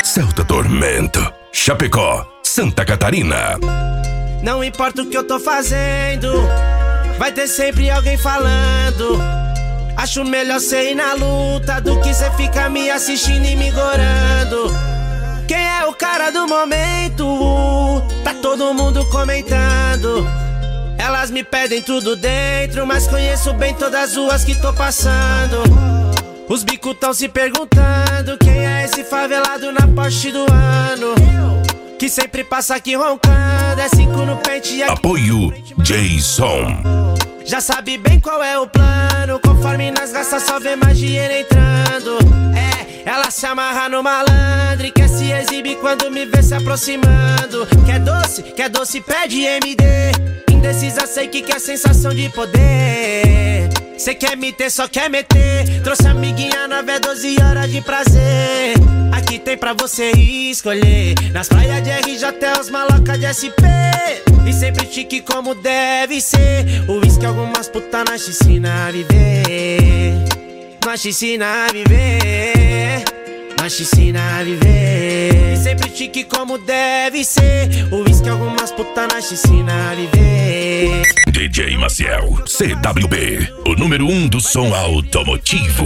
Celta Tormento, Chapecó, Santa Catarina. Não importa o que eu tô fazendo, vai ter sempre alguém falando. Acho melhor cê ir na luta do que cê ficar me assistindo e me gorando. Quem é o cara do momento? Tá todo mundo comentando. Elas me pedem tudo dentro, mas conheço bem todas as ruas que tô passando. Os bicos tão se perguntando quem é esse favelado na Porsche do ano, que sempre passa aqui roncando, é 5 no pente e aqui. Apoio Jason. Já sabe bem qual é o plano, conforme nós gasta só vê mais dinheiro entrando. Ela se amarra no malandro e quer se exibir quando me vê se aproximando. Quer doce, pede MD. Indecisa, sei que quer sensação de poder. Cê quer me ter, só quer meter. Trouxe amiguinha nova, 12 horas de prazer. Aqui tem pra você escolher. Nas praias de RJ até os malocas de SP. E sempre chique como deve ser. O uísque algumas putas nós te ensina a viver. Nós te ensina a viver. Nós te ensina a viver. E sempre chique como deve ser. O uísque algumas putas nós te ensina a viver. DJ Maciel, CWB, o número 1 do som automotivo.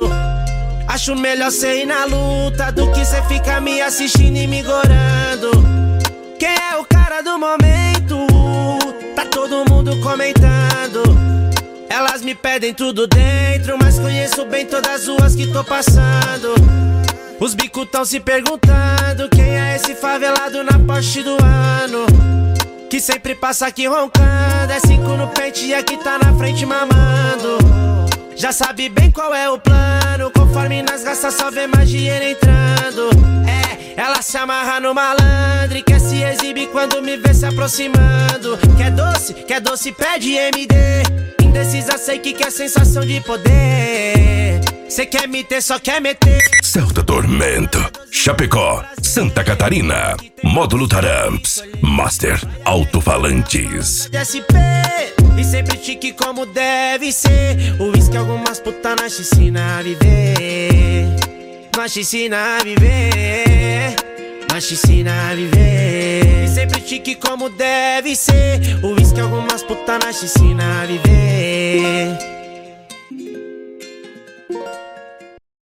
Acho melhor cê ir na luta do que cê ficar me assistindo e me gorando. Quem é o cara do momento? Tá todo mundo comentando. Elas me pedem tudo dentro, mas conheço bem todas as ruas que tô passando. Os bicos tão se perguntando quem é esse favelado na Porsche do ano, que sempre passa aqui roncando, é 5 no pente e aqui tá na frente mamando. Já sabe bem qual é o plano, conforme nós gasta só vê mais dinheiro entrando. Ela se amarra no malandro e quer se exibir quando me vê se aproximando. Quer doce, pede MD. Indecisa, sei que quer sensação de poder. Cê quer me ter, só quer meter. Celta Tormento, Chapecó, Santa Catarina. Módulo Taramps, Master Alto-Falantes. SP, e sempre chique como deve ser. O uísque algumas putas nós te ensina a viver. Nós te ensina a viver. Nós te ensina a viver. E sempre chique como deve ser. O uísque algumas putas nós te ensina a viver.